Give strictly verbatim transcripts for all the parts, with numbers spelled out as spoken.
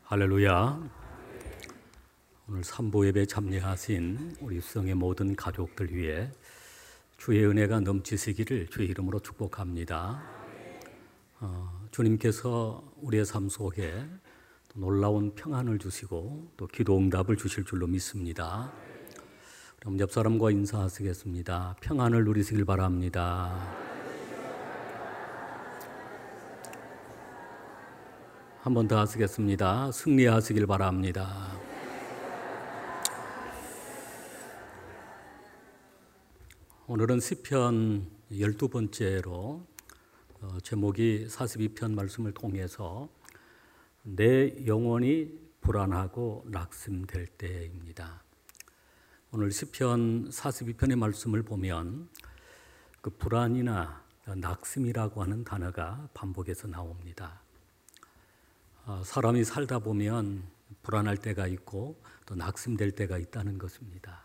할렐루야. 오늘 삼부 예배 참여하신 우리 수성의 모든 가족들 위해 주의 은혜가 넘치시기를 주의 이름으로 축복합니다. 어, 주님께서 우리의 삶 속에 또 놀라운 평안을 주시고 또 기도 응답을 주실 줄로 믿습니다. 그럼 옆 사람과 인사하시겠습니다. 평안을 누리시길 바랍니다. 한 번 더 하시겠습니다. 승리하시길 바랍니다. 오늘은 시편 열두 번째로 어, 제목이 사십이 편 말씀을 통해서 내 영혼이 불안하고 낙심될 때입니다. 오늘 시편 사십이 편의 말씀을 보면 그 불안이나 낙심이라고 하는 단어가 반복해서 나옵니다. 사람이 살다 보면 불안할 때가 있고 또 낙심될 때가 있다는 것입니다.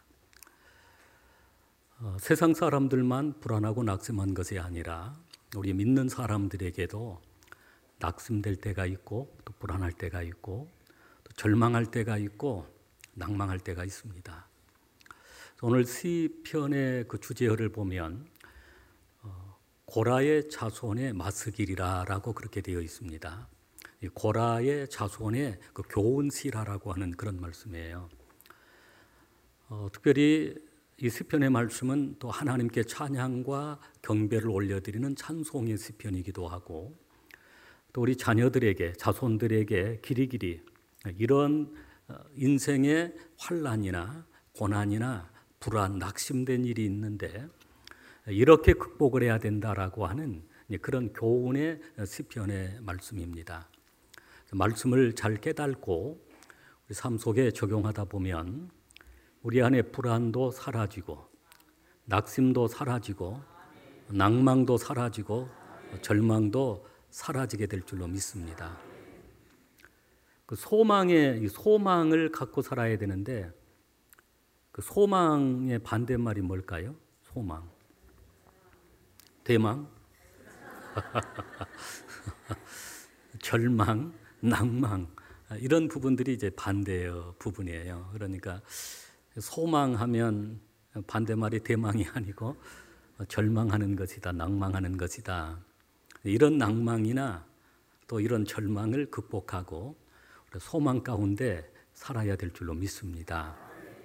어, 세상 사람들만 불안하고 낙심한 것이 아니라 우리 믿는 사람들에게도 낙심될 때가 있고 또 불안할 때가 있고 또 절망할 때가 있고 낭망할 때가 있습니다. 오늘 시편의 그 주제어를 보면 어, 고라의 자손의 마스길이라라고 그렇게 되어 있습니다. 고라의 자손의 그 교훈시라라고 하는 그런 말씀이에요. 어, 특별히 이 시편의 말씀은 또 하나님께 찬양과 경배를 올려드리는 찬송의 시편이기도 하고 또 우리 자녀들에게 자손들에게 길이길이 이런 인생의 환난이나 고난이나 불안, 낙심된 일이 있는데 이렇게 극복을 해야 된다라고 하는 그런 교훈의 시편의 말씀입니다. 말씀을 잘 깨닫고 우리 삶 속에 적용하다 보면 우리 안에 불안도 사라지고 낙심도 사라지고 낭망도 사라지고 절망도 사라지게 될 줄로 믿습니다. 그 소망의 소망을 갖고 살아야 되는데 그 소망의 반대말이 뭘까요? 소망. 대망. 절망. 낭망 이런 부분들이 이제 반대의 부분이에요. 그러니까 소망하면 반대말이 대망이 아니고 절망하는 것이다, 낭망하는 것이다. 이런 낭망이나 또 이런 절망을 극복하고 소망 가운데 살아야 될 줄로 믿습니다.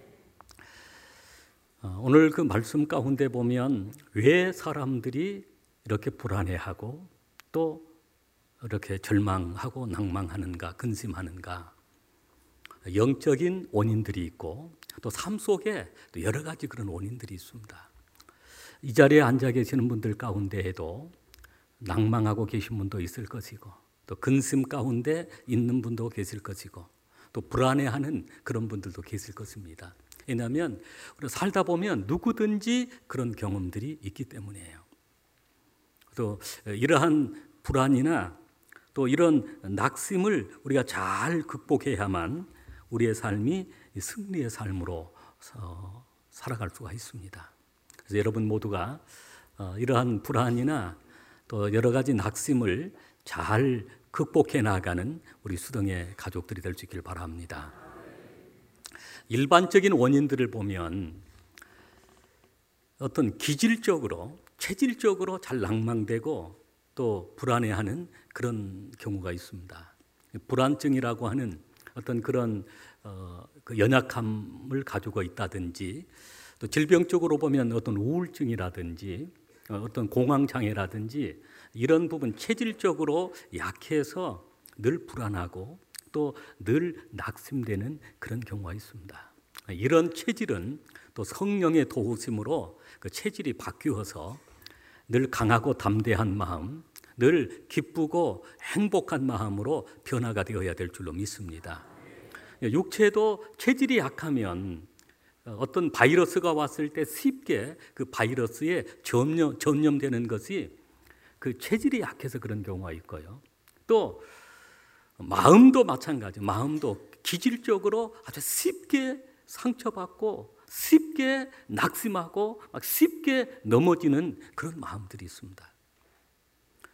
오늘 그 말씀 가운데 보면 왜 사람들이 이렇게 불안해하고 또 이렇게 절망하고 낭망하는가, 근심하는가. 영적인 원인들이 있고 또 삶 속에 또 여러 가지 그런 원인들이 있습니다. 이 자리에 앉아 계시는 분들 가운데에도 낭망하고 계신 분도 있을 것이고 또 근심 가운데 있는 분도 계실 것이고 또 불안해하는 그런 분들도 계실 것입니다. 왜냐하면 우리가 살다 보면 누구든지 그런 경험들이 있기 때문이에요. 또 이러한 불안이나 또 이런 낙심을 우리가 잘 극복해야만 우리의 삶이 승리의 삶으로 살아갈 수가 있습니다. 그래서 여러분 모두가 이러한 불안이나 또 여러 가지 낙심을 잘 극복해 나가는 우리 수동의 가족들이 될 수 있길 바랍니다. 일반적인 원인들을 보면 어떤 기질적으로, 체질적으로 잘 낭망되고 또 불안해하는 그런 경우가 있습니다. 불안증이라고 하는 어떤 그런 어, 그 연약함을 가지고 있다든지 또 질병적으로 보면 어떤 우울증이라든지 어떤 공황장애라든지 이런 부분 체질적으로 약해서 늘 불안하고 또 늘 낙심되는 그런 경우가 있습니다. 이런 체질은 또 성령의 도우심으로 그 체질이 바뀌어서 늘 강하고 담대한 마음, 늘 기쁘고 행복한 마음으로 변화가 되어야 될 줄로 믿습니다. 육체도 체질이 약하면 어떤 바이러스가 왔을 때 쉽게 그 바이러스에 전염, 전염되는 것이 그 체질이 약해서 그런 경우가 있고요. 또 마음도 마찬가지, 마음도 기질적으로 아주 쉽게 상처받고 쉽게 낙심하고 막 쉽게 넘어지는 그런 마음들이 있습니다.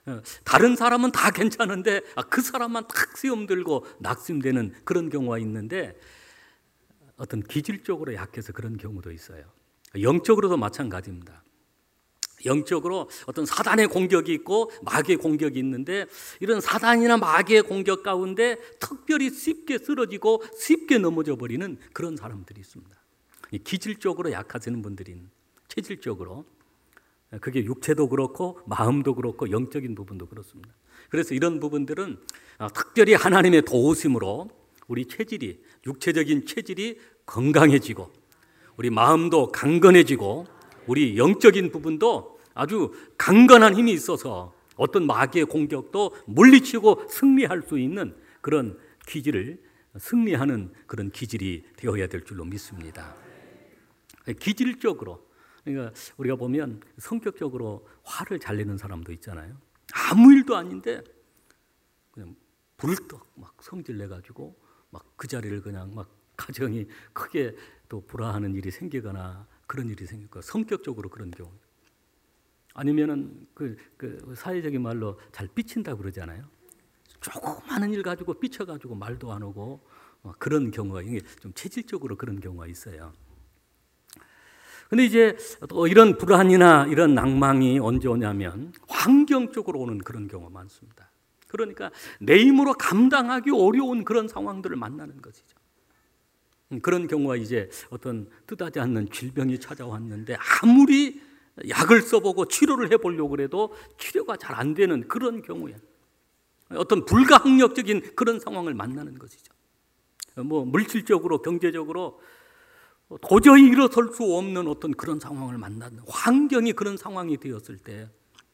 다른 사람은 다 괜찮은데 그 사람만 탁 시험 들고 낙심되는 그런 경우가 있는데, 어떤 기질적으로 약해서 그런 경우도 있어요. 영적으로도 마찬가지입니다. 영적으로 어떤 사단의 공격이 있고 마귀의 공격이 있는데, 이런 사단이나 마귀의 공격 가운데 특별히 쉽게 쓰러지고 쉽게 넘어져 버리는 그런 사람들이 있습니다. 기질적으로 약하시는 분들인, 체질적으로, 그게 육체도 그렇고 마음도 그렇고 영적인 부분도 그렇습니다. 그래서 이런 부분들은 특별히 하나님의 도우심으로 우리 체질이, 육체적인 체질이 건강해지고 우리 마음도 강건해지고 우리 영적인 부분도 아주 강건한 힘이 있어서 어떤 마귀의 공격도 물리치고 승리할 수 있는 그런 기질을, 승리하는 그런 기질이 되어야 될 줄로 믿습니다. 기질적으로, 그러니까 우리가 보면 성격적으로 화를 잘 내는 사람도 있잖아요. 아무 일도 아닌데 그냥 불떡 막 성질 내가지고 막 그 자리를 그냥 막 가정이 크게 또 불화하는 일이 생기거나 그런 일이 생길 거예요. 성격적으로 그런 경우. 아니면은 그, 그 사회적인 말로 잘 삐친다고 그러잖아요. 조그마한 일 가지고 삐쳐가지고 말도 안 하고 막 그런 경우가, 이게 좀 체질적으로 그런 경우가 있어요. 근데 이제 또 이런 불안이나 이런 낭망이 언제 오냐면 환경적으로 오는 그런 경우가 많습니다. 그러니까 내 힘으로 감당하기 어려운 그런 상황들을 만나는 것이죠. 그런 경우가 이제 어떤 뜻하지 않는 질병이 찾아왔는데 아무리 약을 써보고 치료를 해보려고 해도 치료가 잘 안 되는 그런 경우에 어떤 불가항력적인 그런 상황을 만나는 것이죠. 뭐 물질적으로, 경제적으로 도저히 일어설 수 없는 어떤 그런 상황을 만나는, 환경이 그런 상황이 되었을 때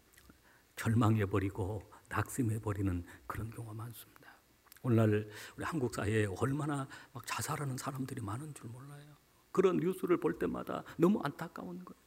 절망해버리고 낙심해버리는 그런 경우가 많습니다. 오늘날 우리 한국 사회에 얼마나 막 자살하는 사람들이 많은 줄 몰라요. 그런 뉴스를 볼 때마다 너무 안타까운 거예요.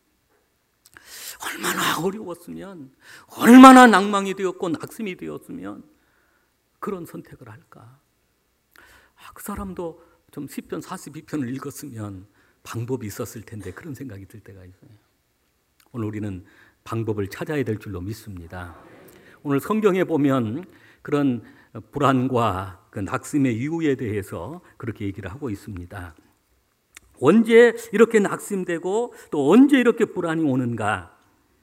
얼마나 어려웠으면, 얼마나 낭망이 되었고 낙심이 되었으면 그런 선택을 할까. 아, 그 사람도 좀 시편 사십이 편을 읽었으면 방법이 있었을 텐데, 그런 생각이 들 때가 있어요. 오늘 우리는 방법을 찾아야 될 줄로 믿습니다. 오늘 성경에 보면 그런 불안과 그 낙심의 이유에 대해서 그렇게 얘기를 하고 있습니다. 언제 이렇게 낙심되고 또 언제 이렇게 불안이 오는가?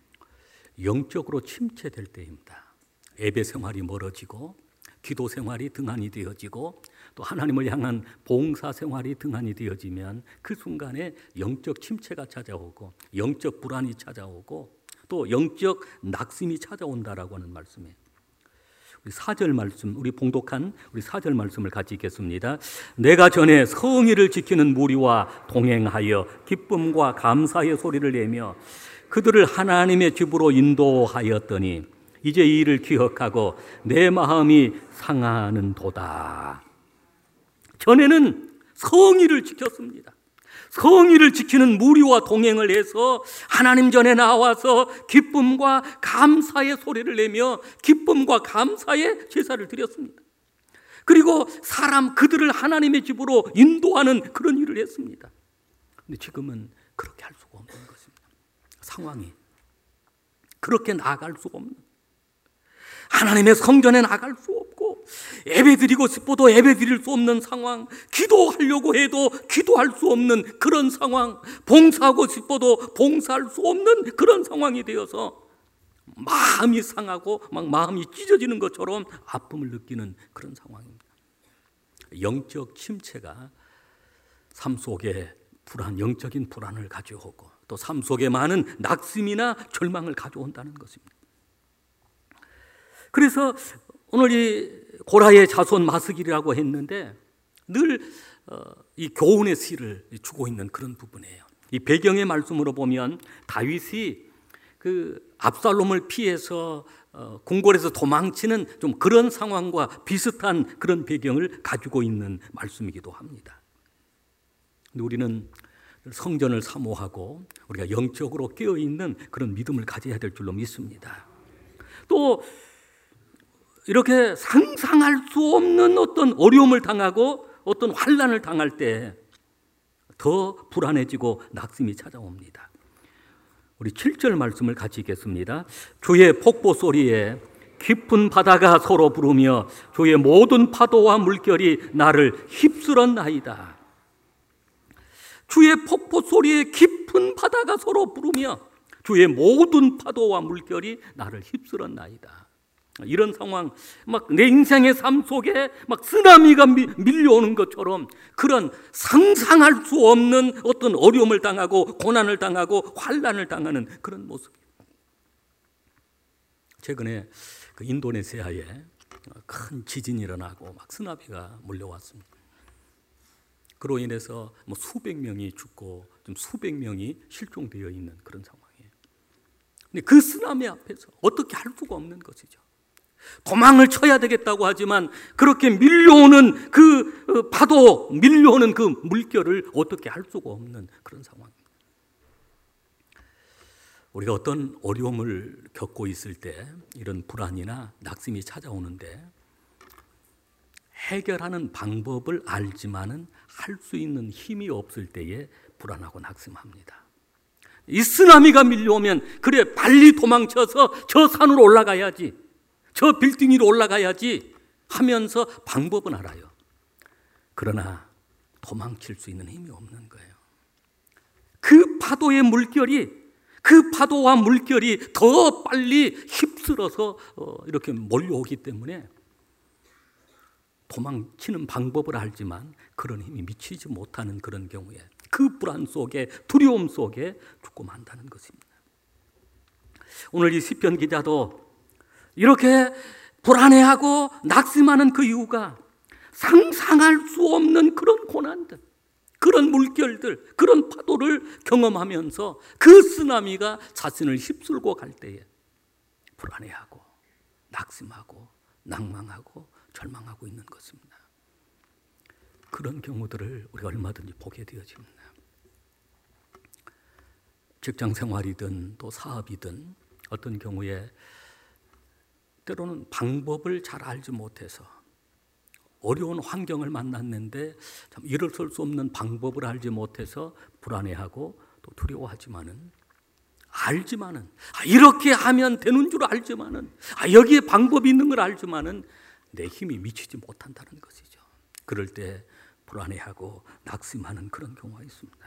영적으로 침체될 때입니다. 예배 생활이 멀어지고 기도 생활이 등한이 되어지고 또 하나님을 향한 봉사 생활이 등한이 되어지면 그 순간에 영적 침체가 찾아오고 영적 불안이 찾아오고 또 영적 낙심이 찾아온다라고 하는 말씀이에요. 우리 사 절 말씀, 우리 봉독한 우리 사 절 말씀을 같이 읽겠습니다. 내가 전에 성의를 지키는 무리와 동행하여 기쁨과 감사의 소리를 내며 그들을 하나님의 집으로 인도하였더니 이제 이 일을 기억하고 내 마음이 상하는도다. 전에는 성의를 지켰습니다. 성의를 지키는 무리와 동행을 해서 하나님 전에 나와서 기쁨과 감사의 소리를 내며 기쁨과 감사의 제사를 드렸습니다. 그리고 사람 그들을 하나님의 집으로 인도하는 그런 일을 했습니다. 그런데 지금은 그렇게 할 수가 없는 것입니다. 상황이 그렇게 나아갈 수가 없는, 하나님의 성전에 나갈 수 없고 예배드리고 싶어도 예배드릴 수 없는 상황, 기도하려고 해도 기도할 수 없는 그런 상황, 봉사하고 싶어도 봉사할 수 없는 그런 상황이 되어서 마음이 상하고 막 마음이 찢어지는 것처럼 아픔을 느끼는 그런 상황입니다. 영적 침체가 삶 속에 불안, 영적인 불안을 가져오고 또 삶 속에 많은 낙심이나 절망을 가져온다는 것입니다. 그래서 오늘 이 고라의 자손 마스길이라고 했는데 늘 이 교훈의 시를 주고 있는 그런 부분이에요. 이 배경의 말씀으로 보면 다윗이 그 압살롬을 피해서 궁궐에서 도망치는 좀 그런 상황과 비슷한 그런 배경을 가지고 있는 말씀이기도 합니다. 근데 우리는 성전을 사모하고 우리가 영적으로 깨어있는 그런 믿음을 가져야 될 줄로 믿습니다. 또 이렇게 상상할 수 없는 어떤 어려움을 당하고 어떤 환난을 당할 때 더 불안해지고 낙심이 찾아옵니다. 우리 칠 절 말씀을 같이 읽겠습니다. 주의 폭포 소리에 깊은 바다가 서로 부르며 주의 모든 파도와 물결이 나를 휩쓸었나이다. 주의 폭포 소리에 깊은 바다가 서로 부르며 주의 모든 파도와 물결이 나를 휩쓸었나이다. 이런 상황, 막 내 인생의 삶 속에 막 쓰나미가 미, 밀려오는 것처럼 그런 상상할 수 없는 어떤 어려움을 당하고 고난을 당하고 환난을 당하는 그런 모습. 최근에 그 인도네시아에 큰 지진이 일어나고 막 쓰나미가 몰려왔습니다. 그로 인해서 뭐 수백 명이 죽고 좀 수백 명이 실종되어 있는 그런 상황이에요. 근데 그 쓰나미 앞에서 어떻게 할 수가 없는 것이죠. 도망을 쳐야 되겠다고 하지만 그렇게 밀려오는 그 파도, 밀려오는 그 물결을 어떻게 할 수가 없는 그런 상황입니다. 우리가 어떤 어려움을 겪고 있을 때 이런 불안이나 낙심이 찾아오는데 해결하는 방법을 알지만은 할 수 있는 힘이 없을 때에 불안하고 낙심합니다. 이 쓰나미가 밀려오면 그래 빨리 도망쳐서 저 산으로 올라가야지, 저 빌딩 위로 올라가야지 하면서 방법은 알아요. 그러나 도망칠 수 있는 힘이 없는 거예요. 그 파도의 물결이, 그 파도와 물결이 더 빨리 휩쓸어서 이렇게 몰려오기 때문에 도망치는 방법을 알지만 그런 힘이 미치지 못하는 그런 경우에 그 불안 속에, 두려움 속에 죽고 만다는 것입니다. 오늘 이 시편 기자도 이렇게 불안해하고 낙심하는 그 이유가 상상할 수 없는 그런 고난들, 그런 물결들, 그런 파도를 경험하면서 그 쓰나미가 자신을 휩쓸고 갈 때에 불안해하고 낙심하고 낭망하고 절망하고 있는 것입니다. 그런 경우들을 우리가 얼마든지 보게 되어집니다. 직장 생활이든 또 사업이든 어떤 경우에 때로는 방법을 잘 알지 못해서 어려운 환경을 만났는데 참 일어설 수 없는 방법을 알지 못해서 불안해하고 또 두려워하지만은 알지만은 아, 이렇게 하면 되는 줄 알지만은 아, 여기에 방법이 있는 걸 알지만은 내 힘이 미치지 못한다는 것이죠. 그럴 때 불안해하고 낙심하는 그런 경우가 있습니다.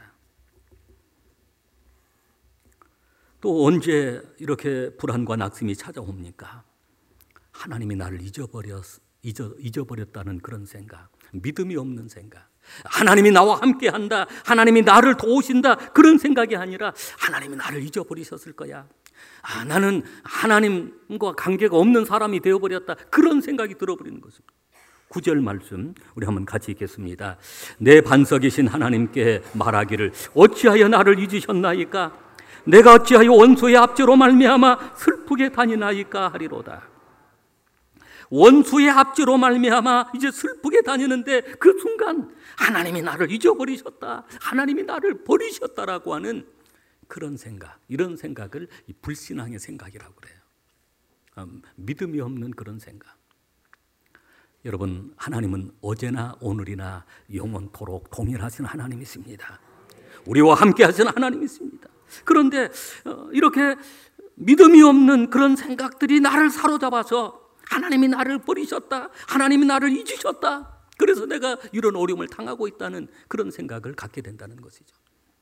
또 언제 이렇게 불안과 낙심이 찾아옵니까? 하나님이 나를 잊어버렸, 잊어, 잊어버렸다는 그런 생각, 믿음이 없는 생각, 하나님이 나와 함께한다, 하나님이 나를 도우신다 그런 생각이 아니라 하나님이 나를 잊어버리셨을 거야. 아, 나는 하나님과 관계가 없는 사람이 되어버렸다 그런 생각이 들어버리는 것입니다. 구 절 말씀 우리 한번 같이 읽겠습니다. 내 반석이신 하나님께 말하기를 어찌하여 나를 잊으셨나이까? 내가 어찌하여 원수의 압제로 말미암아 슬프게 다니나이까 하리로다. 원수의 압제로 말미암아 이제 슬프게 다니는데 그 순간 하나님이 나를 잊어버리셨다, 하나님이 나를 버리셨다라고 하는 그런 생각, 이런 생각을 불신앙의 생각이라고 그래요. 믿음이 없는 그런 생각. 여러분, 하나님은 어제나 오늘이나 영원토록 동일하신 하나님이십니다. 우리와 함께 하시는 하나님이십니다. 그런데 이렇게 믿음이 없는 그런 생각들이 나를 사로잡아서 하나님이 나를 버리셨다, 하나님이 나를 잊으셨다, 그래서 내가 이런 어려움을 당하고 있다는 그런 생각을 갖게 된다는 것이죠.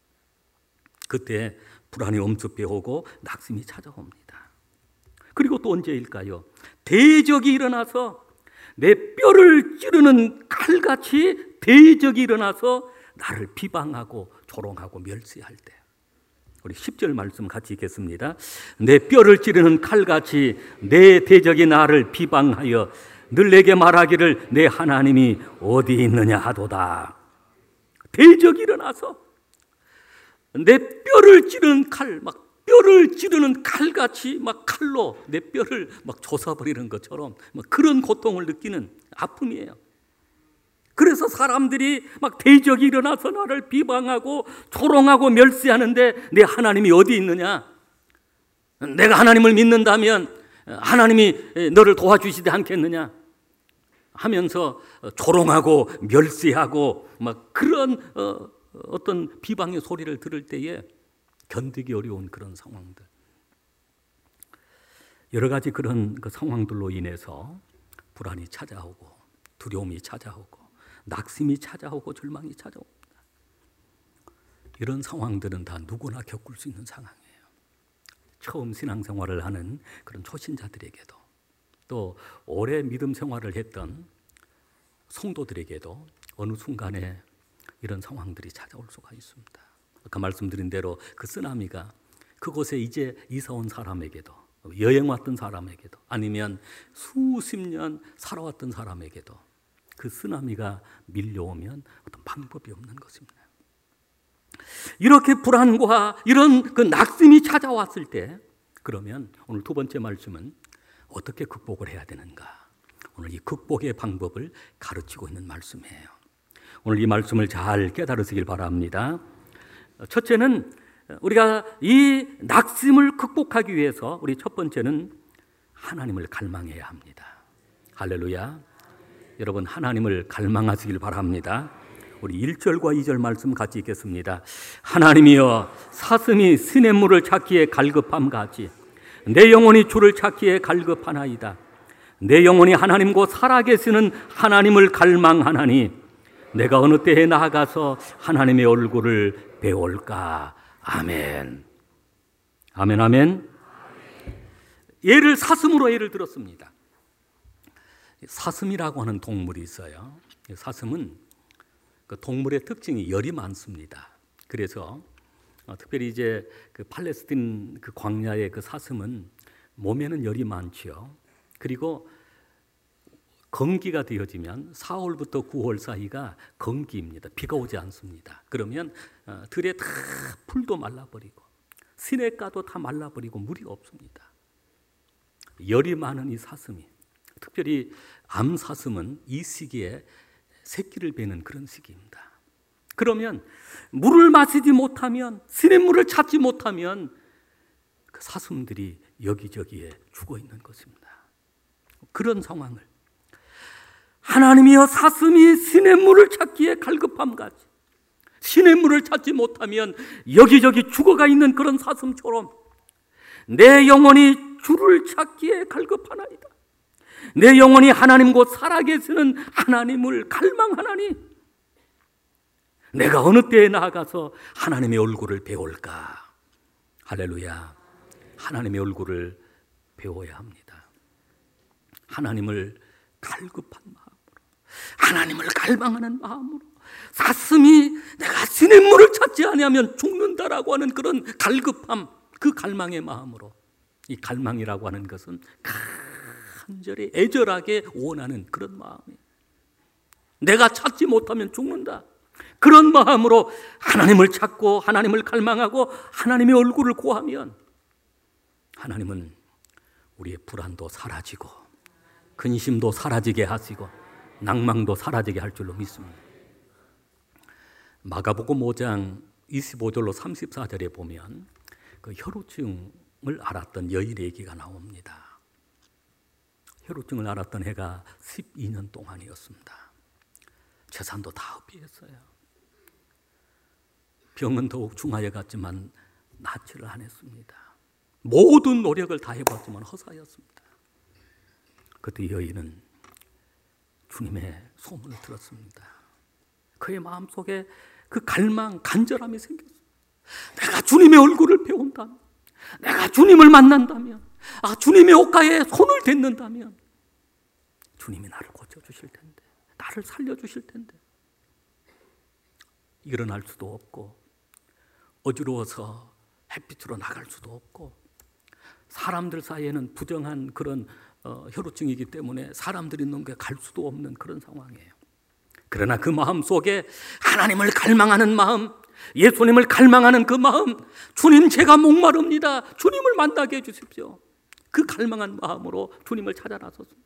그때 불안이 엄습해 오고 낙심이 찾아옵니다. 그리고 또 언제일까요? 대적이 일어나서 내 뼈를 찌르는 칼같이 대적이 일어나서 나를 비방하고 조롱하고 멸시할 때. 우리 십 절 말씀 같이 읽겠습니다. 내 뼈를 찌르는 칼같이 내 대적이 나를 비방하여 늘 내게 말하기를 내 하나님이 어디 있느냐 하도다. 대적이 일어나서 내 뼈를 찌르는 칼, 막 뼈를 찌르는 칼같이 막 칼로 내 뼈를 막 조사버리는 것처럼 막 그런 고통을 느끼는 아픔이에요. 그래서 사람들이 막 대적이 일어나서 나를 비방하고 조롱하고 멸시하는데 내 하나님이 어디 있느냐? 내가 하나님을 믿는다면 하나님이 너를 도와주시지 않겠느냐? 하면서 조롱하고 멸시하고 막 그런 어, 어떤 비방의 소리를 들을 때에 견디기 어려운 그런 상황들. 여러 가지 그런 그 상황들로 인해서 불안이 찾아오고 두려움이 찾아오고 낙심이 찾아오고 절망이 찾아옵니다. 이런 상황들은 다 누구나 겪을 수 있는 상황이에요. 처음 신앙생활을 하는 그런 초신자들에게도 또 오래 믿음 생활을 했던 성도들에게도 어느 순간에 이런 상황들이 찾아올 수가 있습니다. 아까 말씀드린 대로 그 쓰나미가 그곳에 이제 이사 온 사람에게도 여행 왔던 사람에게도 아니면 수십 년 살아왔던 사람에게도 그 쓰나미가 밀려오면 어떤 방법이 없는 것입니다. 이렇게 불안과 이런 그 낙심이 찾아왔을 때 그러면 오늘 두 번째 말씀은 어떻게 극복을 해야 되는가? 오늘 이 극복의 방법을 가르치고 있는 말씀이에요. 오늘 이 말씀을 잘 깨달으시길 바랍니다. 첫째는 우리가 이 낙심을 극복하기 위해서 우리 첫 번째는 하나님을 갈망해야 합니다. 할렐루야. 여러분 하나님을 갈망하시길 바랍니다. 우리 일 절과 이 절 말씀 같이 읽겠습니다. 하나님이여 사슴이 시냇물을 찾기에 갈급함 같이 내 영혼이 주를 찾기에 갈급하나이다. 내 영혼이 하나님 곧 살아계시는 하나님을 갈망하나니 내가 어느 때에 나아가서 하나님의 얼굴을 배울까. 아멘. 아멘 아멘. 예를 사슴으로 예를 들었습니다. 사슴이라고 하는 동물이 있어요. 사슴은 그 동물의 특징이 열이 많습니다. 그래서 어, 특별히 이제 그 팔레스틴 그 광야의 그 사슴은 몸에는 열이 많지요. 그리고 건기가 되어지면 사월부터 구월 사이가 건기입니다. 비가 오지 않습니다. 그러면 어, 들에 다 풀도 말라버리고 시냇가도 다 말라버리고 물이 없습니다. 열이 많은 이 사슴이 특별히 암사슴은 이 시기에 새끼를 베는 그런 시기입니다. 그러면 물을 마시지 못하면 시냇물을 찾지 못하면 그 사슴들이 여기저기에 죽어 있는 것입니다. 그런 상황을 하나님이여 사슴이 시냇물을 찾기에 갈급함 같이 시냇물을 찾지 못하면 여기저기 죽어가 있는 그런 사슴처럼 내 영혼이 주를 찾기에 갈급하나이다. 내 영혼이 하나님 곧 살아계시는 하나님을 갈망하나니 내가 어느 때에 나아가서 하나님의 얼굴을 배울까. 할렐루야. 하나님의 얼굴을 배워야 합니다. 하나님을 갈급한 마음으로 하나님을 갈망하는 마음으로 사슴이 내가 시냇물을 찾지 아니하면 죽는다라고 하는 그런 갈급함, 그 갈망의 마음으로. 이 갈망이라고 하는 것은 간절히 애절하게 원하는 그런 마음이 내가 찾지 못하면 죽는다. 그런 마음으로 하나님을 찾고 하나님을 갈망하고 하나님의 얼굴을 구하면 하나님은 우리의 불안도 사라지고 근심도 사라지게 하시고 낭망도 사라지게 할 줄로 믿습니다. 마가복음 오 장 이십오 절로 삼십사 절에 보면 그 혈우증을 앓았던 여인의 얘기가 나옵니다. 혈우증을 앓았던 해가 십이 년 동안이었습니다. 재산도 다 흡비했어요. 병은 더욱 중하여 갔지만 낫지를 않았습니다. 모든 노력을 다 해봤지만 허사였습니다. 그때 여인은 주님의 소문을 들었습니다. 그의 마음속에 그 갈망, 간절함이 생겼어요. 내가 주님의 얼굴을 배운다면, 내가 주님을 만난다면, 아, 주님의 옷가에 손을 댔는다면 주님이 나를 고쳐주실 텐데, 나를 살려주실 텐데. 일어날 수도 없고 어지러워서 햇빛으로 나갈 수도 없고 사람들 사이에는 부정한 그런 어, 혈우증이기 때문에 사람들이 있는 게 갈 수도 없는 그런 상황이에요. 그러나 그 마음 속에 하나님을 갈망하는 마음, 예수님을 갈망하는 그 마음, 주님 제가 목마릅니다. 주님을 만나게 해주십시오. 그 갈망한 마음으로 주님을 찾아 나섰습니다.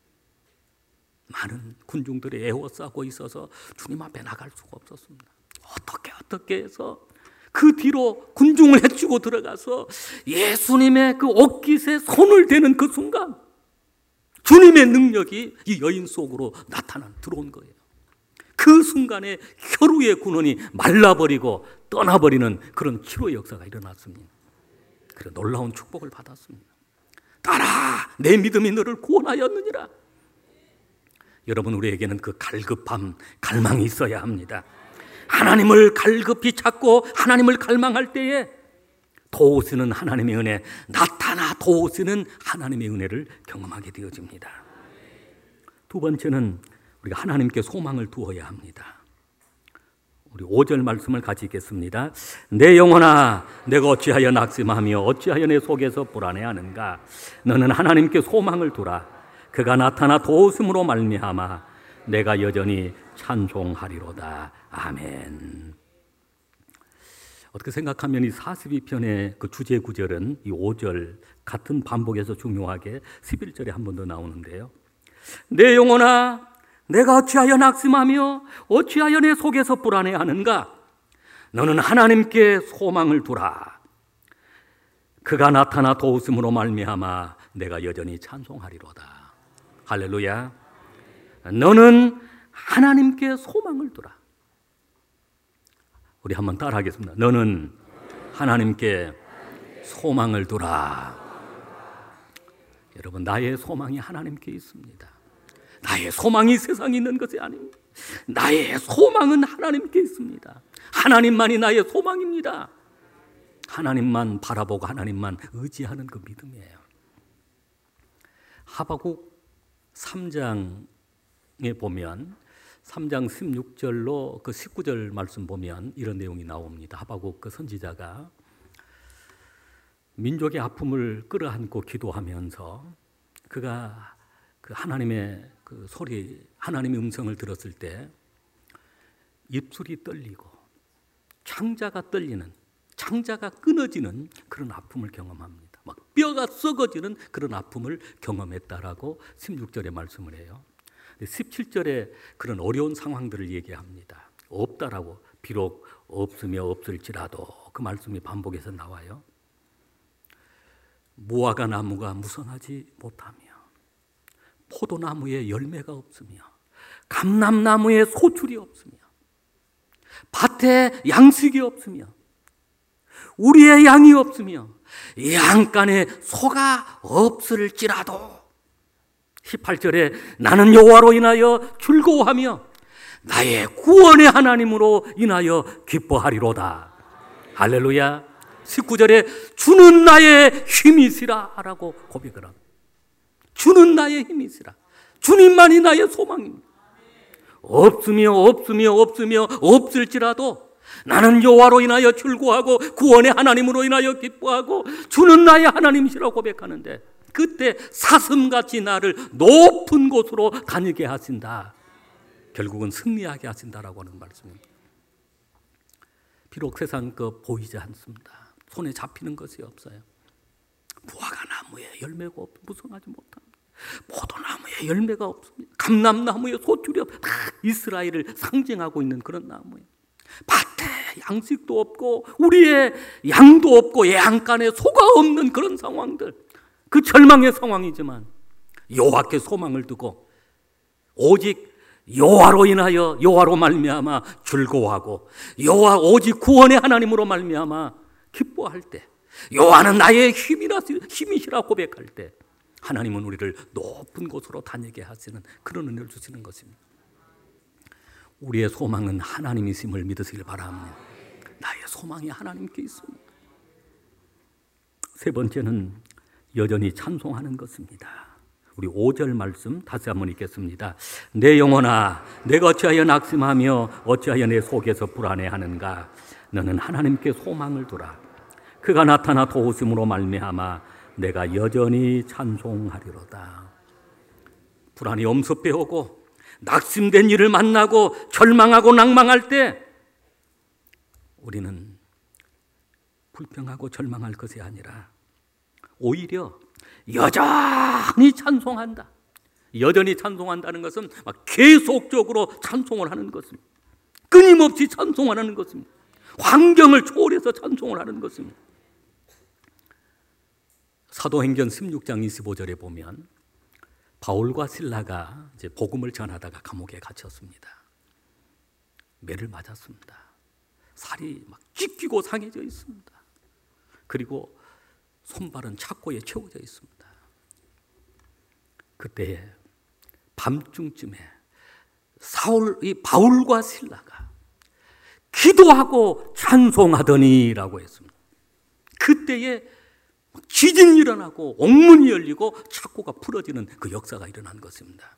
많은 군중들이 에워싸고 있어서 주님 앞에 나갈 수가 없었습니다. 어떻게 어떻게 해서 그 뒤로 군중을 헤치고 들어가서 예수님의 그 옷깃에 손을 대는 그 순간 주님의 능력이 이 여인 속으로 나타나 들어온 거예요. 그 순간에 혈우의 근원이 말라버리고 떠나버리는 그런 치료의 역사가 일어났습니다. 그래서 놀라운 축복을 받았습니다. 따라 내 믿음이 너를 구원하였느니라. 여러분, 우리에게는 그 갈급함, 갈망이 있어야 합니다. 하나님을 갈급히 찾고 하나님을 갈망할 때에 도우시는 하나님의 은혜, 나타나 도우시는 하나님의 은혜를 경험하게 되어집니다. 두 번째는 우리가 하나님께 소망을 두어야 합니다. 우리 오 절 말씀을 같이 읽겠습니다. 내 영혼아, 내가 어찌하여 낙심하며 어찌하여 내 속에서 불안해하는가? 너는 하나님께 소망을 두라. 그가 나타나 도우심으로 말미암아 내가 여전히 찬송하리로다. 아멘. 어떻게 생각하면 이 사십이 편의 그 주제 구절은 이 오 절 같은 반복에서 중요하게 십일 절에 한 번 더 나오는데요. 내 영혼아, 내가 어찌하여 낙심하며 어찌하여 내 속에서 불안해하는가? 너는 하나님께 소망을 두라. 그가 나타나 도우심으로 말미암아 내가 여전히 찬송하리로다. 할렐루야. 너는 하나님께 소망을 두라. 우리 한번 따라하겠습니다. 너는 하나님께 소망을 두라. 여러분, 나의 소망이 하나님께 있습니다. 나의 소망이 세상에 있는 것이 아닙니다. 나의 소망은 하나님께 있습니다. 하나님만이 나의 소망입니다. 하나님만 바라보고 하나님만 의지하는 그 믿음이에요. 하박국 삼 장에 보면 삼 장 십육 절로 그 십구 절 말씀 보면 이런 내용이 나옵니다. 하박국 그 선지자가 민족의 아픔을 끌어안고 기도하면서 그가 그 하나님의 그 소리, 하나님의 음성을 들었을 때 입술이 떨리고 창자가 떨리는, 창자가 끊어지는 그런 아픔을 경험합니다. 막 뼈가 썩어지는 그런 아픔을 경험했다라고 십육 절에 말씀을 해요. 십칠 절에 그런 어려운 상황들을 얘기합니다. 없다라고, 비록 없으며 없을지라도 그 말씀이 반복해서 나와요. 무화과 나무가 무성하지 못하며 포도나무에 열매가 없으며 감람나무에 소출이 없으며 밭에 양식이 없으며 우리의 양이 없으며 양간에 소가 없을지라도 십팔 절에 나는 여호와로 인하여 즐거워하며 나의 구원의 하나님으로 인하여 기뻐하리로다. 할렐루야. 십구 절에 주는 나의 힘이시라 라고 고백을 합니다. 주는 나의 힘이시라. 주님만이 나의 소망입니다. 없으며 없으며 없으며 없을지라도 나는 여호와로 인하여 즐거워하고 구원의 하나님으로 인하여 기뻐하고 주는 나의 하나님이시라고 고백하는데 그때 사슴같이 나를 높은 곳으로 다니게 하신다. 결국은 승리하게 하신다라고 하는 말씀입니다. 비록 세상 거 보이지 않습니다. 손에 잡히는 것이 없어요. 무화과 나무에 열매가 없, 무성하지 못합니다. 포도나무에 열매가 없습니다. 감람나무에 소출이 없, 다 이스라엘을 상징하고 있는 그런 나무예요. 밭에 양식도 없고 우리의 양도 없고 양간에 소가 없는 그런 상황들, 그 절망의 상황이지만 여호와께 소망을 두고 오직 여호와로 인하여 여호와로 말미암아 즐거워하고 여호와 오직 구원의 하나님으로 말미암아 기뻐할 때, 여호와는 나의 힘이라 힘이시라 고백할 때 하나님은 우리를 높은 곳으로 다니게 하시는 그런 은혜를 주시는 것입니다. 우리의 소망은 하나님이심을 믿으시길 바랍니다. 나의 소망이 하나님께 있습니다. 세 번째는 여전히 찬송하는 것입니다. 우리 오 절 말씀 다시 한번 읽겠습니다. 내 영혼아, 내가 어찌하여 낙심하며 어찌하여 내 속에서 불안해하는가? 너는 하나님께 소망을 두라. 그가 나타나 도우심으로 말미암아 내가 여전히 찬송하리로다. 불안이 엄습해 오고 낙심된 일을 만나고 절망하고 낭망할 때 우리는 불평하고 절망할 것이 아니라 오히려 여전히 찬송한다. 여전히 찬송한다는 것은 막 계속적으로 찬송을 하는 것입니다. 끊임없이 찬송하는 것입니다. 환경을 초월해서 찬송을 하는 것입니다. 사도행전 십육 장 이십오 절에 보면 바울과 실라가 이제 복음을 전하다가 감옥에 갇혔습니다. 매를 맞았습니다. 살이 막 찢기고 상해져 있습니다. 그리고 손발은 착고에 채워져 있습니다. 그때에 밤중쯤에 사울, 이 바울과 실라가 기도하고 찬송하더니라고 했습니다. 그때에 지진이 일어나고 옥문이 열리고 착고가 풀어지는 그 역사가 일어난 것입니다.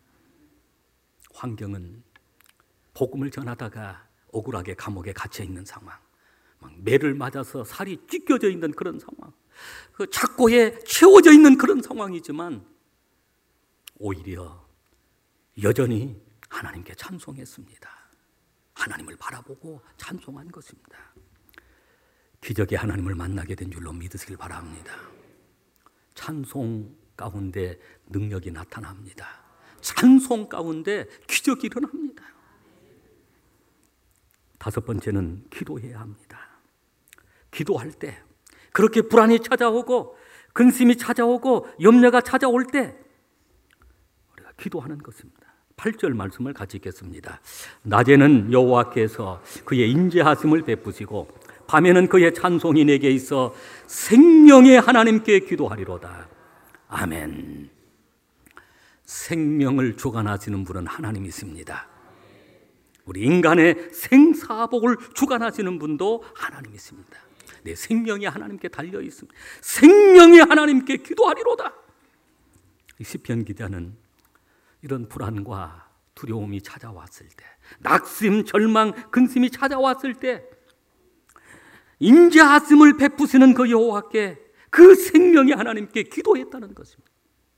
환경은 복음을 전하다가 억울하게 감옥에 갇혀 있는 상황, 막 매를 맞아서 살이 찢겨져 있는 그런 상황, 그 착고에 채워져 있는 그런 상황이지만 오히려 여전히 하나님께 찬송했습니다. 하나님을 바라보고 찬송한 것입니다. 기적의 하나님을 만나게 된 줄로 믿으시길 바랍니다. 찬송 가운데 능력이 나타납니다. 찬송 가운데 기적이 일어납니다. 다섯 번째는 기도해야 합니다. 기도할 때 그렇게 불안이 찾아오고 근심이 찾아오고 염려가 찾아올 때 우리가 기도하는 것입니다. 팔 절 말씀을 같이 읽겠습니다. 낮에는 여호와께서 그의 인자하심을 베푸시고 밤에는 그의 찬송이 내게 있어 생명의 하나님께 기도하리로다. 아멘. 생명을 주관하시는 분은 하나님이십니다. 우리 인간의 생사복을 주관하시는 분도 하나님이십니다. 내 생명이 하나님께 달려 있습니다. 생명의 하나님께 기도하리로다. 시편 기자는 이런 불안과 두려움이 찾아왔을 때, 낙심, 절망, 근심이 찾아왔을 때 인자하심을 베푸시는 그 여호와께, 그 생명의 하나님께 기도했다는 것입니다.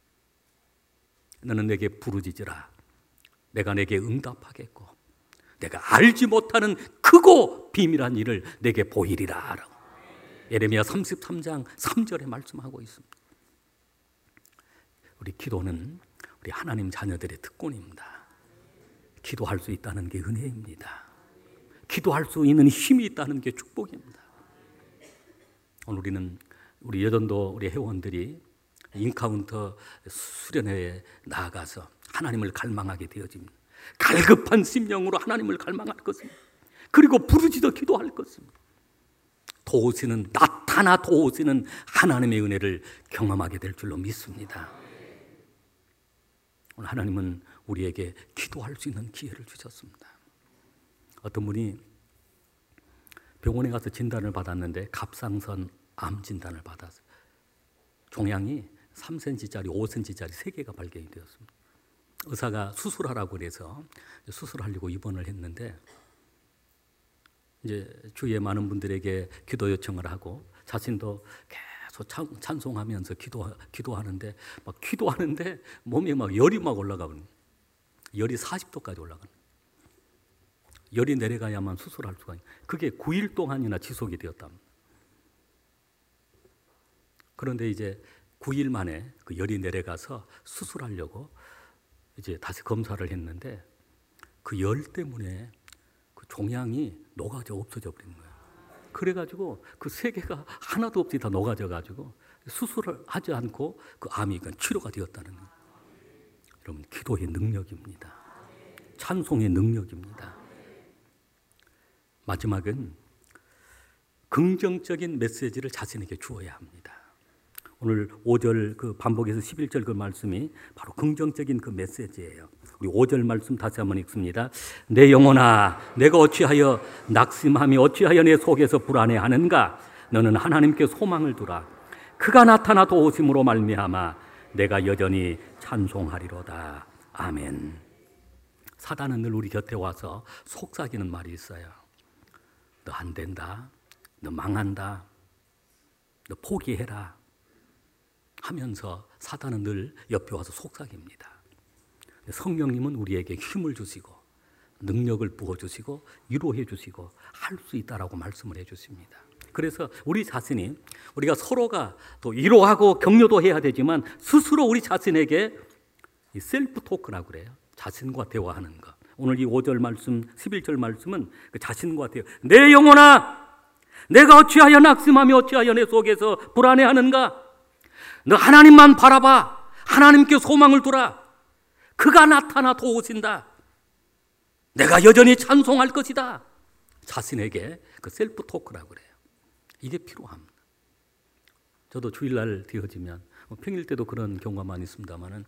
너는 내게 부르짖으라. 내가 내게 응답하겠고 내가 알지 못하는 크고 비밀한 일을 내게 보이리라. 예레미야 삼십삼 장 삼 절에 말씀하고 있습니다. 우리 기도는 우리 하나님 자녀들의 특권입니다. 기도할 수 있다는 게 은혜입니다. 기도할 수 있는 힘이 있다는 게 축복입니다. 오늘 우리는 우리 여전도 우리 회원들이 인카운터 수련회에 나아가서 하나님을 갈망하게 되어집니다. 갈급한 심령으로 하나님을 갈망할 것입니다. 그리고 부르짖어 기도할 것입니다. 도우시는, 나타나 도우시는 하나님의 은혜를 경험하게 될 줄로 믿습니다. 오늘 하나님은 우리에게 기도할 수 있는 기회를 주셨습니다. 어떤 분이 병원에 가서 진단을 받았는데 갑상선 암 진단을 받았어요. 종양이 삼 센티미터짜리, 오 센티미터짜리 세 개가 발견이 되었습니다. 의사가 수술하라고 그래서 수술하려고 입원을 했는데 이제 주위에 많은 분들에게 기도 요청을 하고 자신도 계속 찬송하면서 기도, 기도하는데 막 기도하는데 몸에 막 열이 막 올라가거든요. 열이 사십 도까지 올라가는. 열이 내려가야만 수술할 수가 있는. 그게 구 일 동안이나 지속이 되었답니다. 그런데 이제 구 일 만에 그 열이 내려가서 수술하려고 이제 다시 검사를 했는데 그 열 때문에 그 종양이 녹아져 없어져 버린 거예요. 그래가지고 그 세 개가 하나도 없이 다 녹아져가지고 수술을 하지 않고 그 암이 치료가 되었다는 거예요. 여러분, 기도의 능력입니다. 찬송의 능력입니다. 마지막은 긍정적인 메시지를 자신에게 주어야 합니다. 오늘 오 절 그 반복해서 십일 절 그 말씀이 바로 긍정적인 그 메시지예요. 우리 오 절 말씀 다시 한번 읽습니다. 내 영혼아, 내가 어찌하여 낙심함이 어찌하여 내 속에서 불안해하는가? 너는 하나님께 소망을 두라. 그가 나타나 도우심으로 말미암아 내가 여전히 찬송하리로다. 아멘. 사단은 늘 우리 곁에 와서 속삭이는 말이 있어요. 너 안 된다. 너 망한다. 너 포기해라. 하면서 사단은 늘 옆에 와서 속삭입니다. 성령님은 우리에게 힘을 주시고 능력을 부어주시고 위로해 주시고 할 수 있다라고 말씀을 해 주십니다. 그래서 우리 자신이, 우리가 서로가 또 위로하고 격려도 해야 되지만 스스로 우리 자신에게 이 셀프 토크라고 그래요. 자신과 대화하는 것. 오늘 이 오 절 말씀, 십일 절 말씀은 그 자신과 대화. 내 영혼아, 내가 어찌하여 낙심하며 어찌하여 내 속에서 불안해하는가? 너 하나님만 바라봐. 하나님께 소망을 두라. 그가 나타나 도우신다. 내가 여전히 찬송할 것이다. 자신에게 그 셀프 토크라고 그래요. 이게 필요합니다. 저도 주일날 되어지면 평일 때도 그런 경우가 많이 있습니다만은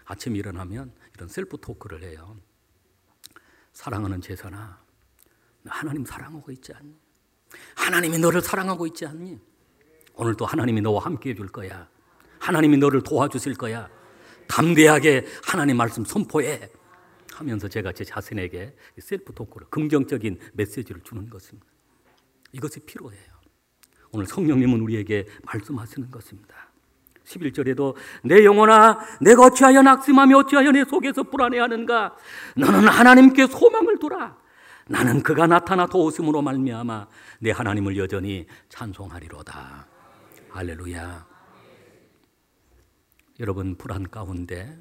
아침에 일어나면 이런 셀프 토크를 해요. 사랑하는 제사나, 하나님 사랑하고 있지 않니? 하나님이 너를 사랑하고 있지 않니? 오늘 또 하나님이 너와 함께 해줄 거야. 하나님이 너를 도와주실 거야. 담대하게 하나님 말씀 선포해 하면서 제가 제 자신에게 셀프 토크를, 긍정적인 메시지를 주는 것입니다. 이것이 필요해요. 오늘 성령님은 우리에게 말씀하시는 것입니다. 십일 절에도 내 영혼아 내가 어찌하여 낙심하며 어찌하여 내 속에서 불안해하는가. 너는 하나님께 소망을 두라. 나는 그가 나타나 도우심으로 말미암아 내 하나님을 여전히 찬송하리로다. 할렐루야. 여러분, 불안 가운데,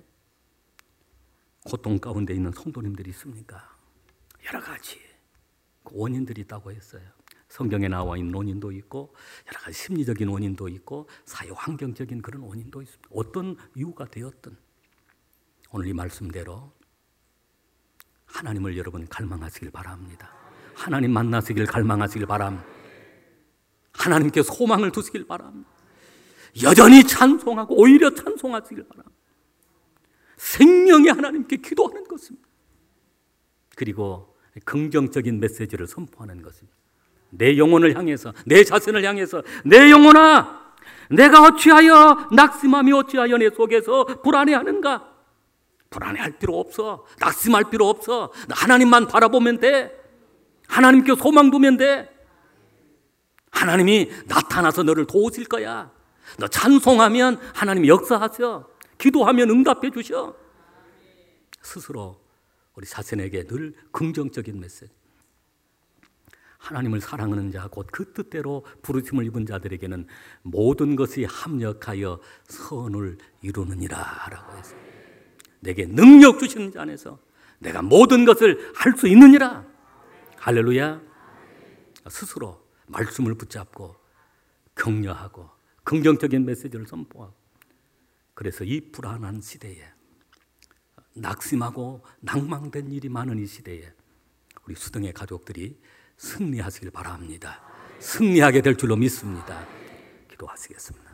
고통 가운데 있는 성도님들이 있습니까? 여러 가지 원인들이 있다고 했어요. 성경에 나와 있는 원인도 있고 여러 가지 심리적인 원인도 있고 사회 환경적인 그런 원인도 있습니다. 어떤 이유가 되었든 오늘 이 말씀대로 하나님을 여러분 갈망하시길 바랍니다. 하나님 만나시길 갈망하시길 바랍니다. 하나님께 소망을 두시길 바랍니다. 여전히 찬송하고 오히려 찬송하시길 바랍니다. 생명의 하나님께 기도하는 것입니다. 그리고 긍정적인 메시지를 선포하는 것입니다. 내 영혼을 향해서, 내 자신을 향해서 내 영혼아 내가 어찌하여 낙심하며 어찌하여 내 속에서 불안해하는가. 불안해할 필요 없어. 낙심할 필요 없어. 하나님만 바라보면 돼. 하나님께 소망 두면 돼. 하나님이 나타나서 너를 도우실 거야. 너 찬송하면 하나님이 역사하셔. 기도하면 응답해 주셔. 스스로 우리 자신에게 늘 긍정적인 메시지. 하나님을 사랑하는 자, 곧 그 뜻대로 부르심을 입은 자들에게는 모든 것이 합력하여 선을 이루느니라 라고 했어요. 내게 능력 주시는 자 안에서 내가 모든 것을 할 수 있느니라. 할렐루야. 스스로 말씀을 붙잡고 격려하고 긍정적인 메시지를 선포하고, 그래서 이 불안한 시대에, 낙심하고 낭망된 일이 많은 이 시대에 우리 수등의 가족들이 승리하시길 바랍니다. 승리하게 될 줄로 믿습니다. 기도하시겠습니다.